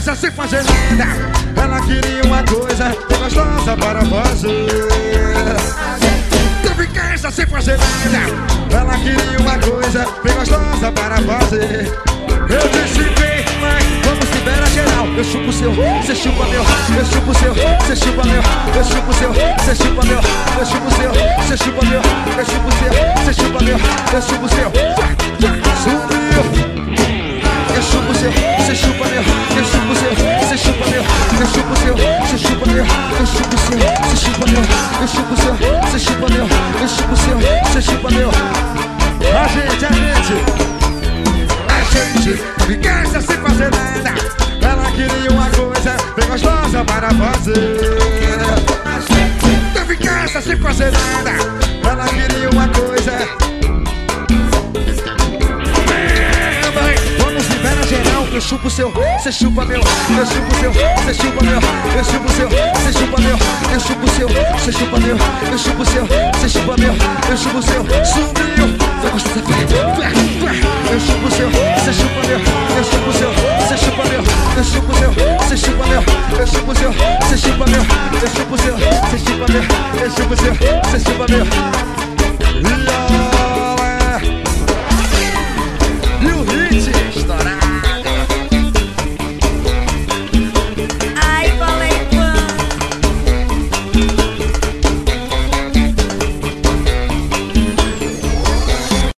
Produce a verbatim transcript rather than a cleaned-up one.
casa sem fazer nada. Ela queria uma coisa bem gostosa para fazer. Tava em casa sem fazer nada. Ela queria uma coisa bem gostosa para fazer. Eu disse vem, mãe, vamos liberar geral. Eu chupo o seu, cê chupa meu. Eu chupo o seu, cê chupa meu. Eu chupo o seu, cê chupa meu. Eu chupo o seu, cê chupa meu. Eu chupo o seu, cê chupa meu. Eu chupo o seu, subiu. Eu chupo o seu, cê chupa meu. Eu chupo o seu, cê chupa meu. Eu chupo o seu, cê chupa meu. Eu chupo o seu, cê chupa meu. Eu chupo o seu, cê chupa meu. Eu chupo o seu, cê chupa meu. A gente, a gente A gente fica sem fazer nada. Ela queria uma coisa bem gostosa para fazer. Tava em casa sem fazer nada. Ela queria uma coisa. Vamos liberar geral. Eu chupo o seu, cê chupa meu. Eu chupo o seu, cê chupa meu. Eu chupo o seu, cê chupa meu. Eu chupo o seu, cê chupa meu. Eu chupo o seu, cê chupa meu. Eu chupo o seu, sumiu. Vai gostar dessa fé. Eu chupo o seu, cê chupa meu. Eu chupo o seu, cê chupa meu. Eu chupo o seu, cê chupa meu. Eu chupo o seu, cê chupa meu. Eu chupo o seu, cê chupa meu. Eu chupo o seu, cê chupa meu.